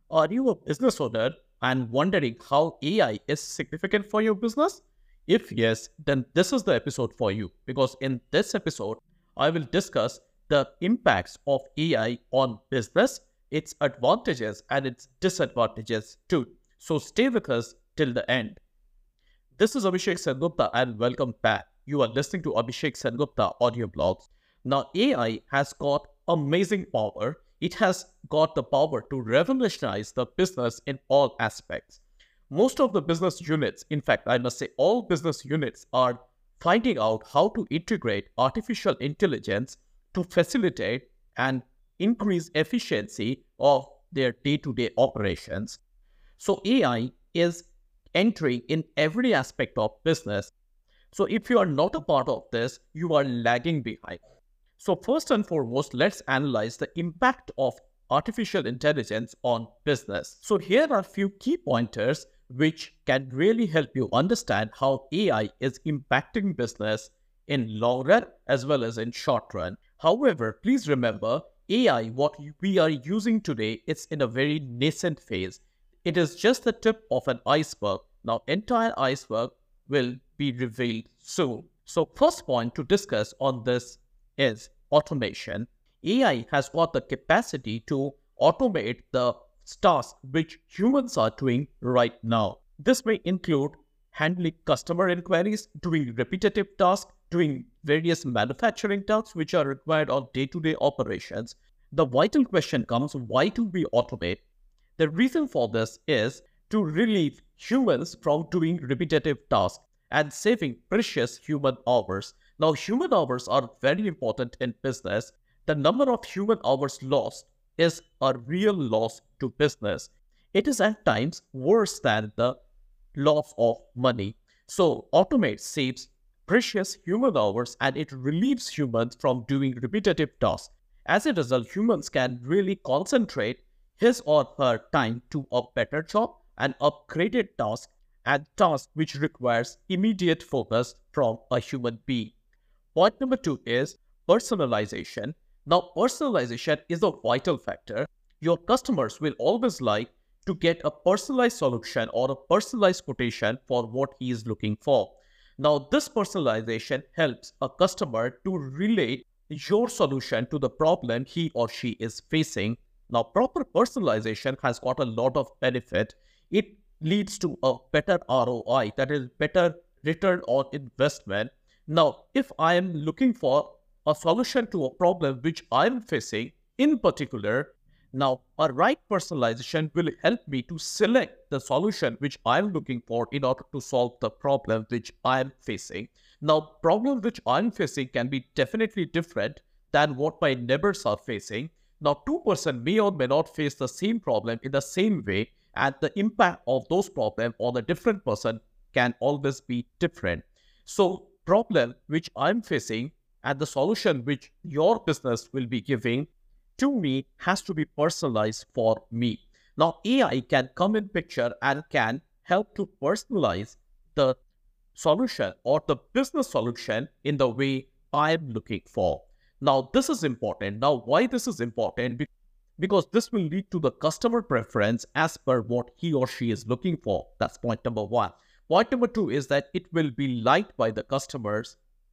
Are you a business owner and wondering how AI is significant for your business? If yes, then this is the episode for you because in this episode, I will discuss the impacts of AI on business, its advantages and its disadvantages too. So stay with us till the end. This is Abhishek Sengupta and welcome back. You are listening to Abhishek Sengupta audio blogs. Now, AI has got amazing power. It has got the power to revolutionize the business in all aspects. Most of the business units, in fact, I must say all business units are finding out how to integrate artificial intelligence to facilitate and increase efficiency of their day-to-day operations. So AI is entering in every aspect of business. So if you are not a part of this, you are lagging behind. So first and foremost, let's analyze the impact of artificial intelligence on business. So here are a few key pointers which can really help you understand how AI is impacting business in long run as well as in short run. However, please remember AI, what we are using today, is in a very nascent phase. It is just the tip of an iceberg. Now, entire iceberg will be revealed soon. So first point to discuss on this is automation. AI has got the capacity to automate the tasks which humans are doing right now. This may include handling customer inquiries, doing repetitive tasks, doing various manufacturing tasks which are required on day-to-day operations. The vital question comes, why do we automate? The reason for this is to relieve humans from doing repetitive tasks and saving precious human hours. Now, human hours are very important in business. The number of human hours lost is a real loss to business. It is at times worse than the loss of money. So, automate saves precious human hours and it relieves humans from doing repetitive tasks. As a result, humans can really concentrate his or her time to a better job and upgraded task and task which requires immediate focus from a human being. Point number two is personalization. Now, personalization is a vital factor. Your customers will always like to get a personalized solution or a personalized quotation for what he is looking for. Now, this personalization helps a customer to relate your solution to the problem he or she is facing. Now, proper personalization has got a lot of benefit. It leads to a better ROI, that is better return on investment. Now, if I am looking for a solution to a problem which I am facing in particular, now a right personalization will help me to select the solution which I am looking for in order to solve the problem which I am facing. Now, problem which I am facing can be definitely different than what my neighbors are facing. Now, two-person may or may not face the same problem in the same way, and the impact of those problems on a different person can always be different. So, problem which I'm facing and the solution which your business will be giving to me has to be personalized for me. Now, AI can come in picture and can help to personalize the solution or the business solution in the way I'm looking for. Now, this is important. Now, why this is important? Because this will lead to the customer preference as per what he or she is looking for. That's point number one. Point number two is that it will be liked by the customers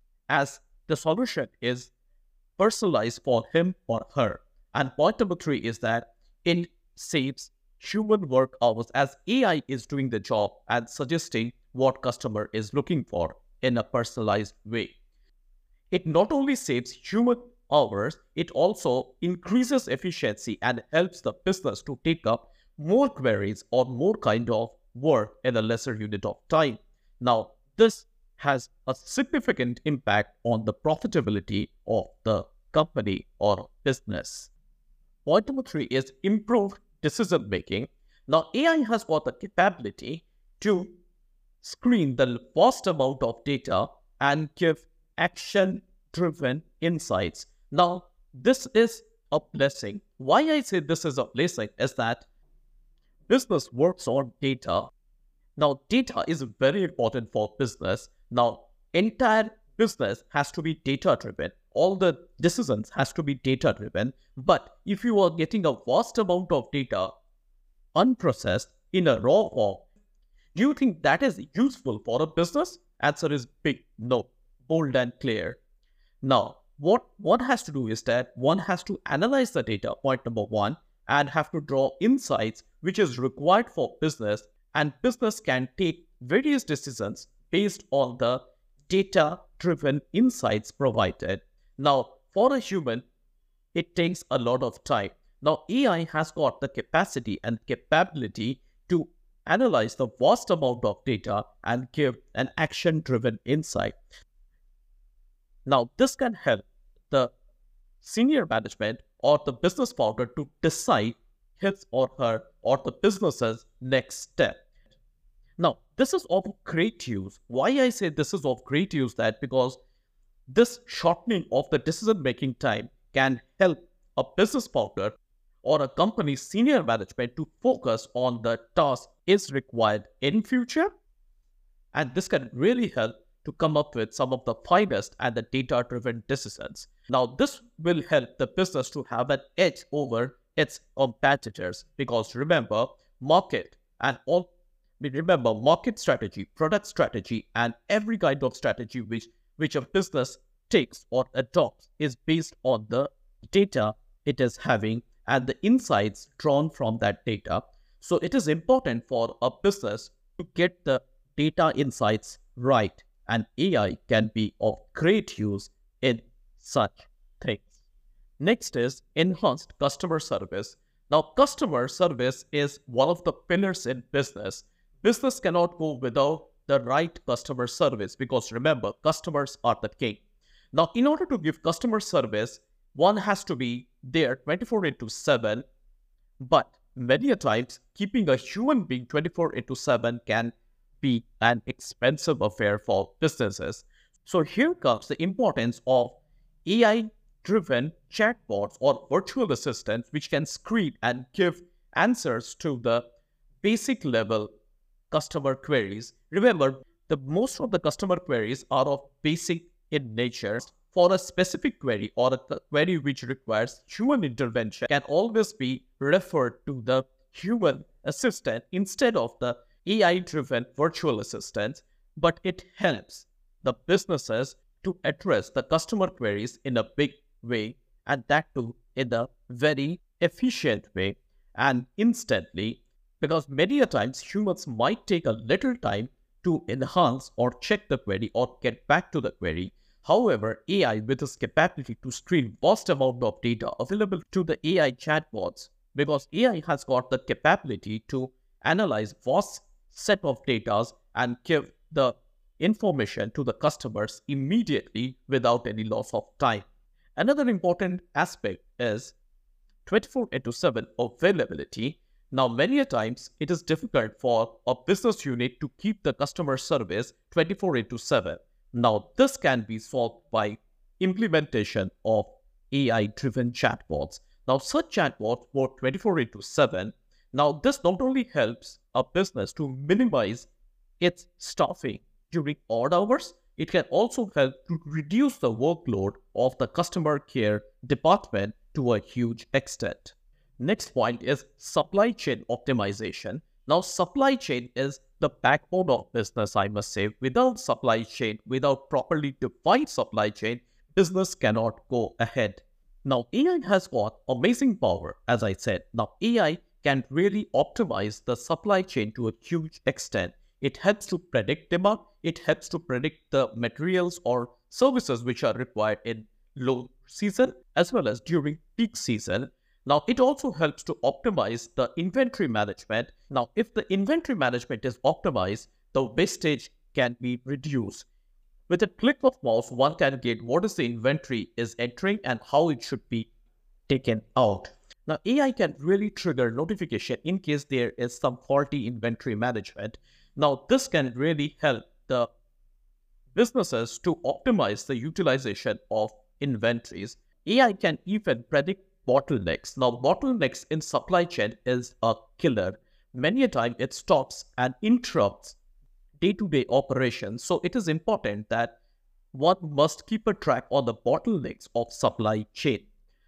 as the solution is personalized for him or her. And point number three is that it saves human work hours as AI is doing the job and suggesting what customer is looking for in a personalized way. It not only saves human hours, it also increases efficiency and helps the business to take up more queries or more kind of work in a lesser unit of time. Now, this has a significant impact on the profitability of the company or business. Point number three is improved decision making. Now, AI has got the capability to screen the vast amount of data and give action-driven insights. Now, this is a blessing. Why I say this is a blessing is that business works on data. Now, data is very important for business. Now, entire business has to be data-driven. All the decisions has to be data-driven. But if you are getting a vast amount of data, unprocessed in a raw form. Do you think that is useful for a business? Answer is big no, bold and clear. Now, what one has to do is that one has to analyze the data, point number one, and have to draw insights which is required for business, and business can take various decisions based on the data-driven insights provided. Now, for a human, it takes a lot of time. Now, AI has got the capacity and capability to analyze the vast amount of data and give an action-driven insight. Now, this can help the senior management or the business founder to decide his or her or the business's next step. Now, this is of great use. Why I say this is of great use that because this shortening of the decision-making time can help a business founder or a company's senior management to focus on the task is required in future. And this can really help to come up with some of the finest and the data-driven decisions. Now, this will help the business to have an edge over its competitors because remember, market strategy, product strategy, and every kind of strategy which a business takes or adopts is based on the data it is having and the insights drawn from that data. So it is important for a business to get the data insights right, and AI can be of great use in such things. Next is enhanced customer service. Now, customer service is one of the pillars in business. Business cannot go without the right customer service because remember, customers are the king. Now, in order to give customer service, one has to be there 24/7, but many a times keeping a human being 24/7 can be an expensive affair for businesses. So here comes the importance of AI-driven chatbots or virtual assistants which can screen and give answers to the basic level customer queries. Remember, the most of the customer queries are of basic in nature. For a specific query or a query which requires human intervention can always be referred to the human assistant instead of the AI-driven virtual assistants, but it helps the businesses to address the customer queries in a big way, and that too in a very efficient way and instantly, because many a times humans might take a little time to enhance or check the query or get back to the query. However, AI with its capability to screen vast amount of data available to the AI chatbots, because AI has got the capability to analyze vast set of data and give the information to the customers immediately without any loss of time. Another important aspect is 24/7 availability. Now, many a times it is difficult for a business unit to keep the customer service 24/7. Now, this can be solved by implementation of AI-driven chatbots. Now, such chatbots work 24/7. Now, this not only helps a business to minimize its staffing during odd hours, it can also help to reduce the workload of the customer care department to a huge extent. Next point is supply chain optimization. Now, supply chain is the backbone of business, I must say. Without supply chain, without properly defined supply chain, business cannot go ahead. Now, AI has got amazing power, as I said. Now, AI can really optimize the supply chain to a huge extent. It helps to predict demand. It helps to predict the materials or services which are required in low season as well as during peak season. Now, it also helps to optimize the inventory management. Now, if the inventory management is optimized, the wastage can be reduced. With a click of mouse, one can get what is the inventory is entering and how it should be taken out. Now, AI can really trigger notification in case there is some faulty inventory management. Now, this can really help the businesses to optimize the utilization of inventories. AI can even predict bottlenecks. Now, bottlenecks in supply chain is a killer. Many a time it stops and interrupts day-to-day operations. So it is important that one must keep a track on the bottlenecks of supply chain.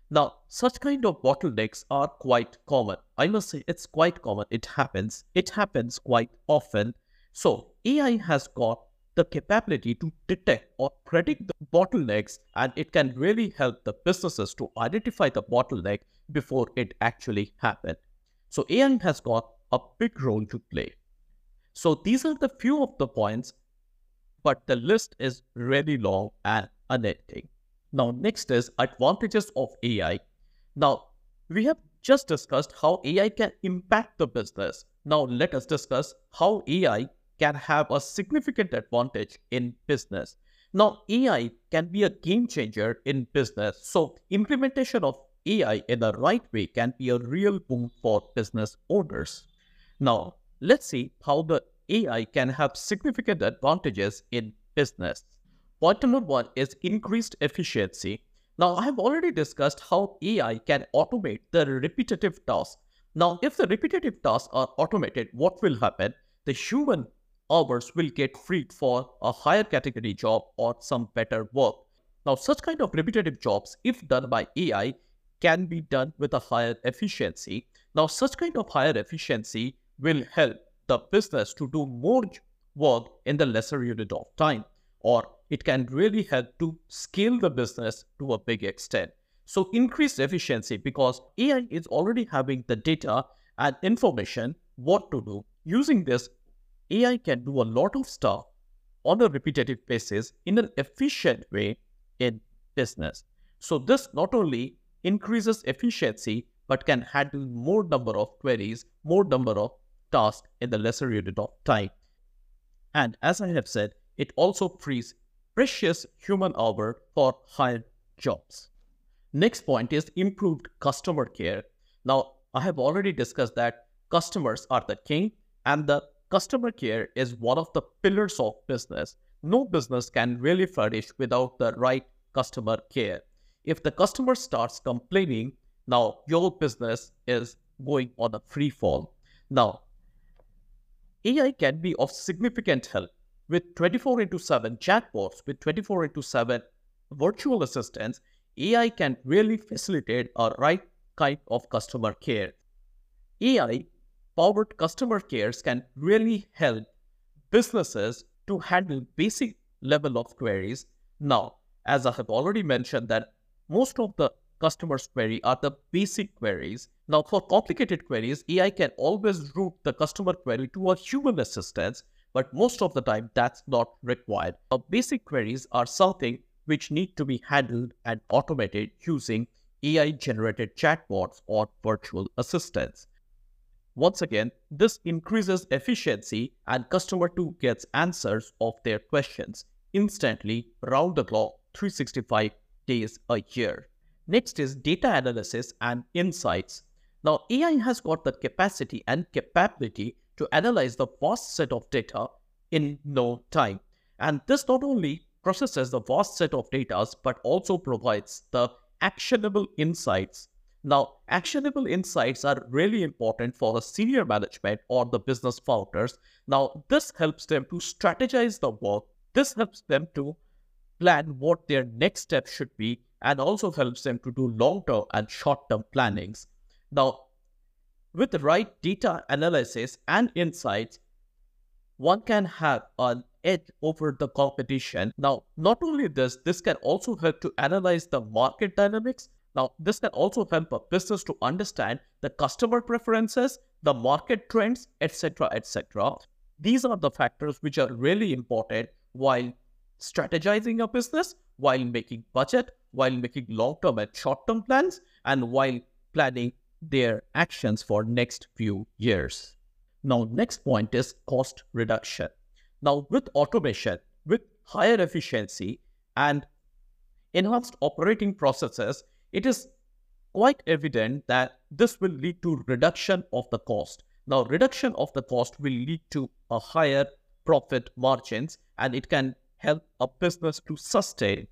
Now, such kind of bottlenecks are quite common. I must say it's quite common. It happens. It happens quite often. So AI has got the capability to detect or predict the bottlenecks, and it can really help the businesses to identify the bottleneck before it actually happened. So AI has got a big role to play. So these are the few of the points, but the list is really long and unending. Now, next is advantages of AI. Now, we have just discussed how AI can impact the business. Now, let us discuss how AI can have a significant advantage in business. Now, AI can be a game changer in business. So, implementation of AI in the right way can be a real boom for business owners. Now, let's see how the AI can have significant advantages in business. Point number one is increased efficiency. Now, I have already discussed how AI can automate the repetitive tasks. Now, if the repetitive tasks are automated, what will happen? The human hours will get freed for a higher category job or some better work. Now, such kind of repetitive jobs, if done by AI, can be done with a higher efficiency. Now, such kind of higher efficiency will help the business to do more work in the lesser unit of time, or it can really help to scale the business to a big extent. So increased efficiency, because AI is already having the data and information what to do. Using this, AI can do a lot of stuff on a repetitive basis in an efficient way in business. So this not only increases efficiency, but can handle more number of queries, more number of tasks in the lesser unit of time. And as I have said, it also frees precious human hour for higher jobs. Next point is improved customer care. Now, I have already discussed that customers are the king, and the customer care is one of the pillars of business. No business can really flourish without the right customer care. If the customer starts complaining, now your business is going on a free fall. Now, AI can be of significant help with 24 into 7 chatbots, with 24 into 7 virtual assistants. AI can really facilitate a right kind of customer care. AI powered customer cares can really help businesses to handle basic level of queries. Now, as I have already mentioned, that most of the customers' query are the basic queries. Now, for complicated queries, AI can always route the customer query to a human assistant, but most of the time that's not required. Now, basic queries are something which need to be handled and automated using AI-generated chatbots or virtual assistants. Once again, this increases efficiency, and customer too gets answers of their questions instantly, round the clock, 365 days a year. Next is data analysis and insights. Now, AI has got the capacity and capability to analyze the vast set of data in no time. And this not only processes the vast set of data, but also provides the actionable insights. Now, actionable insights are really important for the senior management or the business founders. Now, this helps them to strategize the work. This helps them to plan what their next step should be, and also helps them to do long-term and short-term plannings. Now, with the right data analysis and insights, one can have an edge over the competition. Now, not only this can also help to analyze the market dynamics. Now, this can also help a business to understand the customer preferences, the market trends, etc., etc. These are the factors which are really important while strategizing a business, while making budget, while making long-term and short-term plans, and while planning their actions for next few years. Now, next point is cost reduction. Now, with automation, with higher efficiency and enhanced operating processes, it is quite evident that this will lead to reduction of the cost. Now, reduction of the cost will lead to a higher profit margins, and it can help a business to sustain.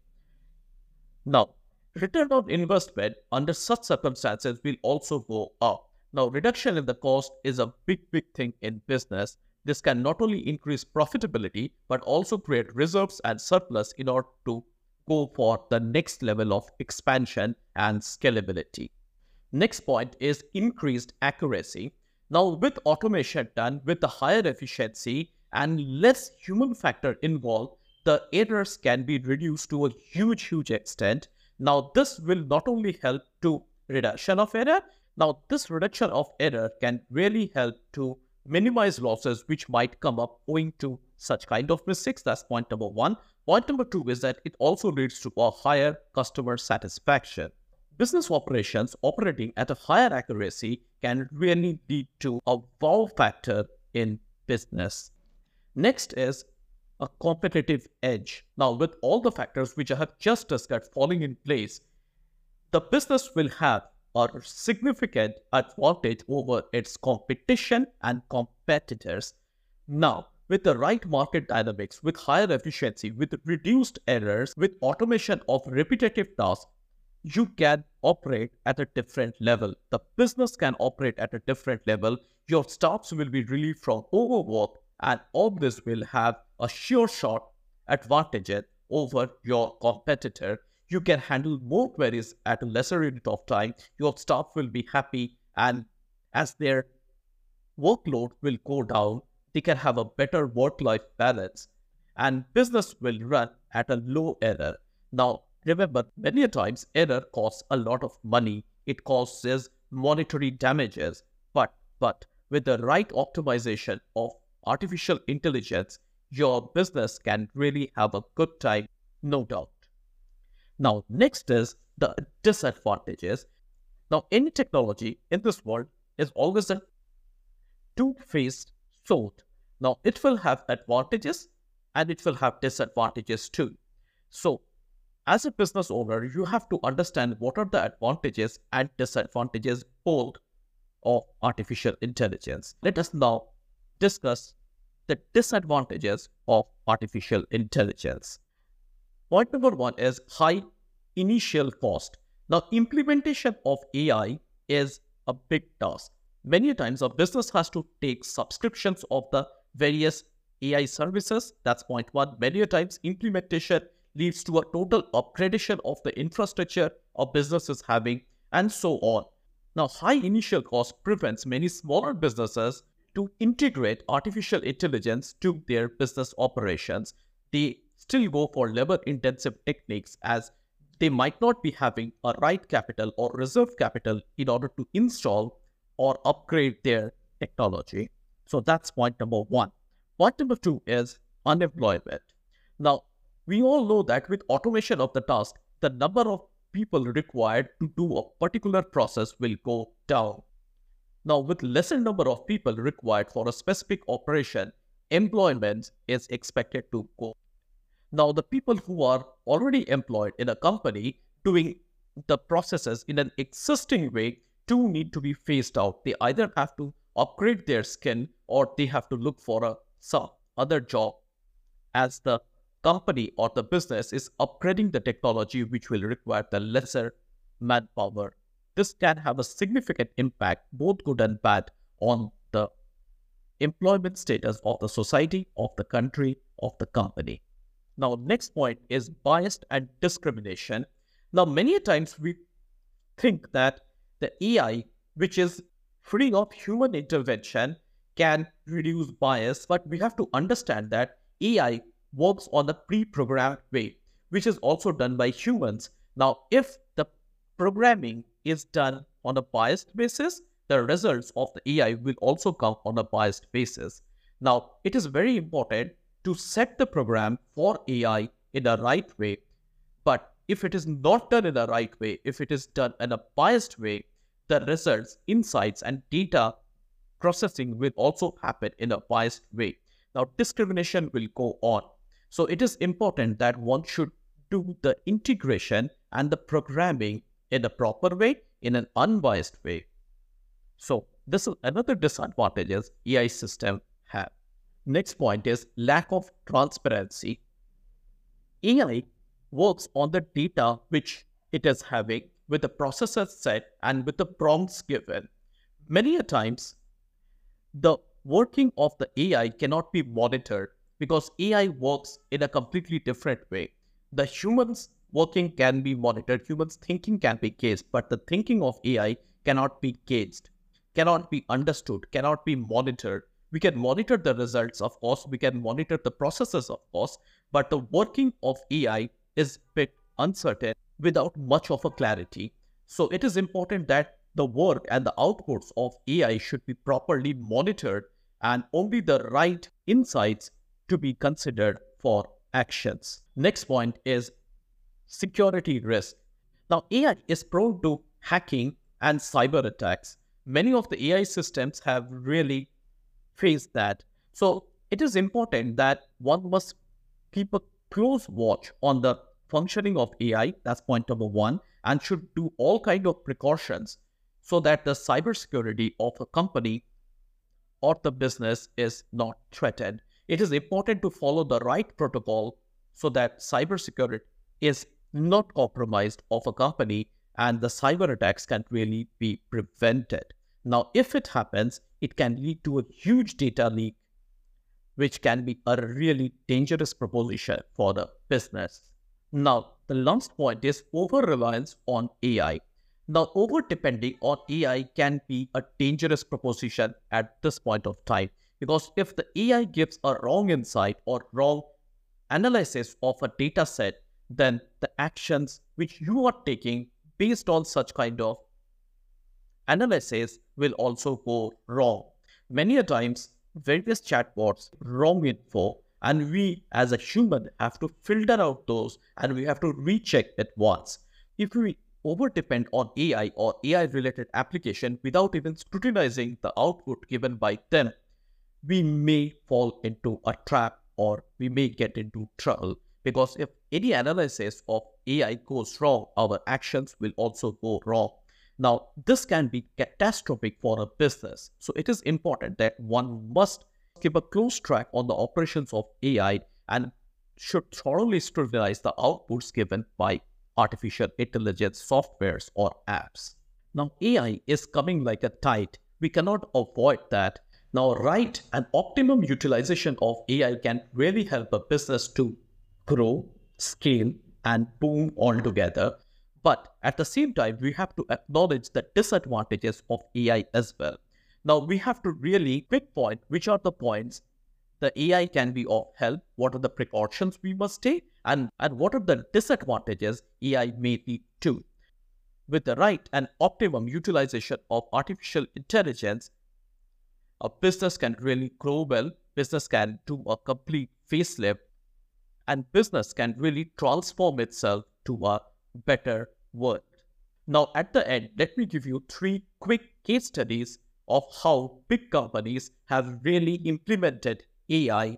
Now, return on investment under such circumstances will also go up. Now, reduction in the cost is a big thing in business. This can not only increase profitability, but also create reserves and surplus in order to go for the next level of expansion and scalability. Next point is increased accuracy. Now, with automation done with the higher efficiency and less human factor involved, the errors can be reduced to a huge extent. Now, this will not only help to reduction of error. Now, this reduction of error can really help to minimize losses which might come up owing to such kind of mistakes. That's point number one. Point number two is that it also leads to a higher customer satisfaction. Business operations operating at a higher accuracy can really lead to a wow factor in business. Next is a competitive edge. Now, with all the factors which I have just discussed falling in place, the business will have a significant advantage over its competition and competitors. Now, with the right market dynamics, with higher efficiency, with reduced errors, with automation of repetitive tasks, you can operate at a different level. The business can operate at a different level. Your staffs will be relieved from overwork, and all this will have a sure shot advantage over your competitor. You can handle more queries at a lesser unit of time. Your staff will be happy, and as their workload will go down, they can have a better work-life balance, and business will run at a low error. Now, remember, many a times error costs a lot of money. It causes monetary damages. But with the right optimization of artificial intelligence, your business can really have a good time, no doubt. Now, next is the disadvantages. Now, any technology in this world is always a two-faced sword. Now, it will have advantages and it will have disadvantages too. So, as a business owner, you have to understand what are the advantages and disadvantages both of artificial intelligence. Let us now discuss the disadvantages of artificial intelligence. Point number one is high initial cost. Now, implementation of AI is a big task. Many times a business has to take subscriptions of the various AI services. That's point one. Many times implementation leads to a total upgradation of the infrastructure a business is having, and so on. Now, high initial cost prevents many smaller businesses to integrate artificial intelligence to their business operations. They still go for labor-intensive techniques as they might not be having a right capital or reserve capital in order to install or upgrade their technology. So that's point number one. Point number two is unemployment. Now, we all know that with automation of the task, the number of people required to do a particular process will go down. Now, with lesser number of people required for a specific operation, employment is expected to go. Now, the people who are already employed in a company doing the processes in an existing way do need to be phased out. They either have to upgrade their skill or they have to look for some other job as the company or the business is upgrading the technology which will require the lesser manpower. This can have a significant impact, both good and bad, on the employment status of the society, of the country, of the company. Now, next point is bias and discrimination. Now, many times we think that the AI, which is free of human intervention, can reduce bias, but we have to understand that AI works on a pre-programmed way, which is also done by humans. Now, if the programming is done on a biased basis, the results of the AI will also come on a biased basis. Now, it is very important to set the program for AI in a right way, but if it is not done in a right way, if it is done in a biased way, the results, insights, and data processing will also happen in a biased way. Now, discrimination will go on. So it is important that one should do the integration and the programming in a proper way, in an unbiased way. So this is another disadvantages AI system have. Next point is lack of transparency. AI works on the data which it is having with the processors set and with the prompts given. Many a times, the working of the AI cannot be monitored because AI works in a completely different way. The humans working can be monitored, humans' thinking can be gauged, but the thinking of AI cannot be gauged, cannot be understood, cannot be monitored. We can monitor the results, of course, we can monitor the processes, of course, but the working of AI is a bit uncertain without much of a clarity. So it is important that the work and the outputs of AI should be properly monitored and only the right insights to be considered for actions. Next point is security risk. Now, AI is prone to hacking and cyber attacks. Many of the AI systems have really faced that. So it is important that one must keep a close watch on the functioning of AI. That's point number one, and should do all kind of precautions so that the cybersecurity of a company or the business is not threatened. It is important to follow the right protocol so that cybersecurity is not compromised of a company and the cyber attacks can really be prevented. Now, if it happens, it can lead to a huge data leak, which can be a really dangerous proposition for the business. Now, the last point is over-reliance on AI. Now, over-depending on AI can be a dangerous proposition at this point of time, because if the AI gives a wrong insight or wrong analysis of a data set, then the actions which you are taking based on such kind of analysis will also go wrong. Many a times, various chatbots wrong info, and we as a human have to filter out those and we have to recheck it once. If we over depend on AI or AI related application without even scrutinizing the output given by them, we may fall into a trap or we may get into trouble, because if any analysis of AI goes wrong, our actions will also go wrong. Now, this can be catastrophic for a business. So it is important that one must keep a close track on the operations of AI and should thoroughly scrutinize the outputs given by artificial intelligence softwares or apps. Now, AI is coming like a tide. We cannot avoid that. Now, right and optimum utilization of AI can really help a business to grow, scale, and boom all together. But at the same time, we have to acknowledge the disadvantages of AI as well. Now, we have to really pinpoint which are the points the AI can be of help, what are the precautions we must take, and what are the disadvantages AI may lead to. With the right and optimum utilization of artificial intelligence, a business can really grow well, business can do a complete facelift, and business can really transform itself to a better world. Now, at the end, let me give you 3 quick case studies of how big companies have really implemented AI.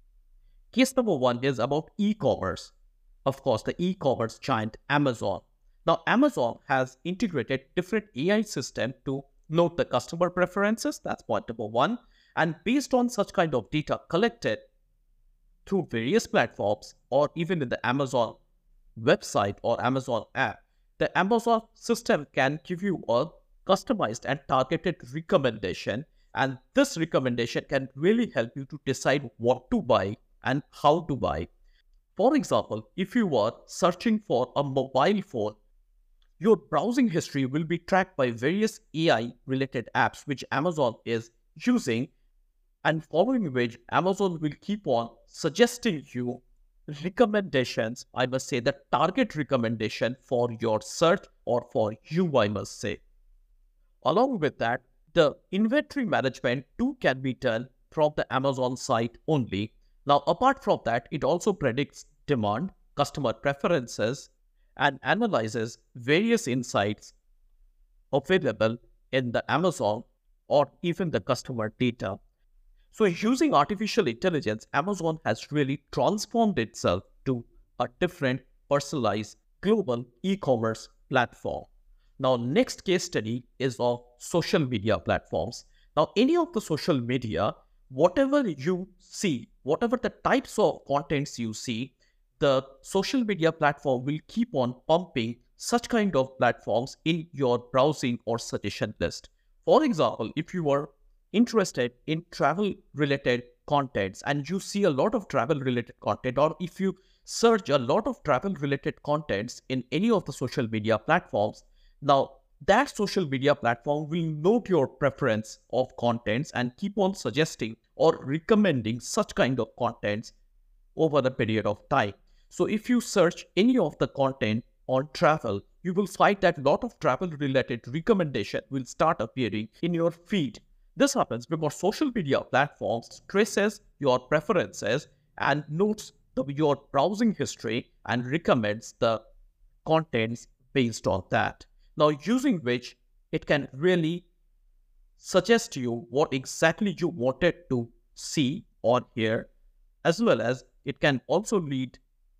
Case number 1 is about e-commerce. Of course, the e-commerce giant Amazon. Now, Amazon has integrated different AI systems to note the customer preferences. That's point number 1. And based on such kind of data collected through various platforms or even in the Amazon website or Amazon app, the Amazon system can give you a customized and targeted recommendation, and this recommendation can really help you to decide what to buy and how to buy. For example, if you are searching for a mobile phone, your browsing history will be tracked by various AI related apps which Amazon is using, and following which Amazon will keep on suggesting you recommendations, I must say the target recommendation for your search or for you, I must say. Along with that, the inventory management too can be done from the Amazon site only. Now, apart from that, it also predicts demand, customer preferences, and analyzes various insights available in the Amazon or even the customer data. So using artificial intelligence, Amazon has really transformed itself to a different personalized global e-commerce platform. Now, next case study is of social media platforms. Now, any of the social media, whatever you see, whatever the types of contents you see, the social media platform will keep on pumping such kind of platforms in your browsing or suggestion list. For example, if you are interested in travel related contents and you see a lot of travel related content, or if you search a lot of travel related contents in any of the social media platforms, now that social media platform will note your preference of contents and keep on suggesting or recommending such kind of contents over the period of time. So if you search any of the content on travel, you will find that a lot of travel related recommendation will start appearing in your feed. This happens because social media platforms traces your preferences and notes your browsing history and recommends the contents based on that. Now, using which it can really suggest you what exactly you wanted to see or hear, as well as it can also lead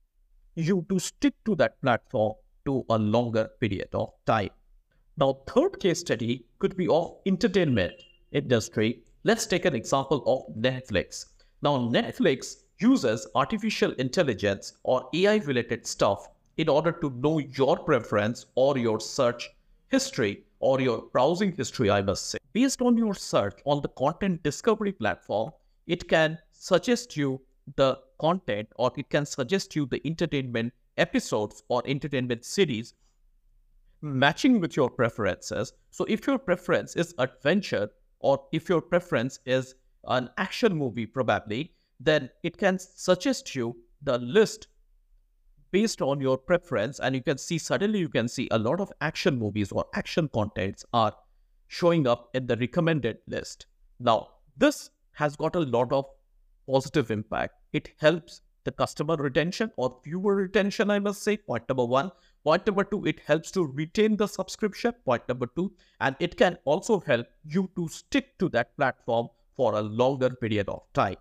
you to stick to that platform to a longer period of time. Now, third case study could be of entertainment industry. Let's take an example of Netflix. Now, Netflix uses artificial intelligence or AI related stuff in order to know your preference or your search history or your browsing history, I must say. Based on your search on the content discovery platform, it can suggest you the content or it can suggest you the entertainment episodes or entertainment series matching with your preferences. So if your preference is adventure or if your preference is an action movie probably, then it can suggest you the list based on your preference, and you can see suddenly you can see a lot of action movies or action contents are showing up in the recommended list. Now, this has got a lot of positive impact. It helps the customer retention or viewer retention, I must say, point number one. Point number two, it helps to retain the subscription, point number two, and it can also help you to stick to that platform for a longer period of time.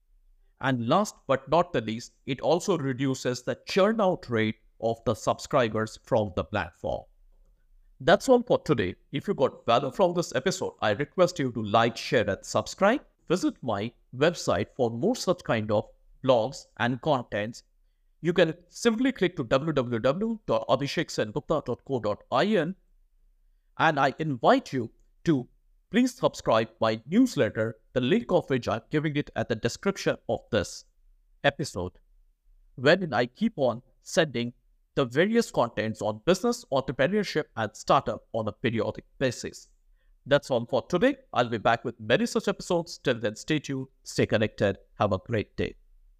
And last but not the least, it also reduces the churn out rate of the subscribers from the platform. That's all for today. If you got value from this episode, I request you to like, share and subscribe. Visit my website for more such kind of blogs and contents. You can simply click to www.abhisheksengupta.co.in, and I invite you to please subscribe my newsletter, the link of which I'm giving it at the description of this episode, wherein I keep on sending the various contents on business, entrepreneurship and startup on a periodic basis. That's all for today. I'll be back with many such episodes. Till then, stay tuned, stay connected. Have a great day.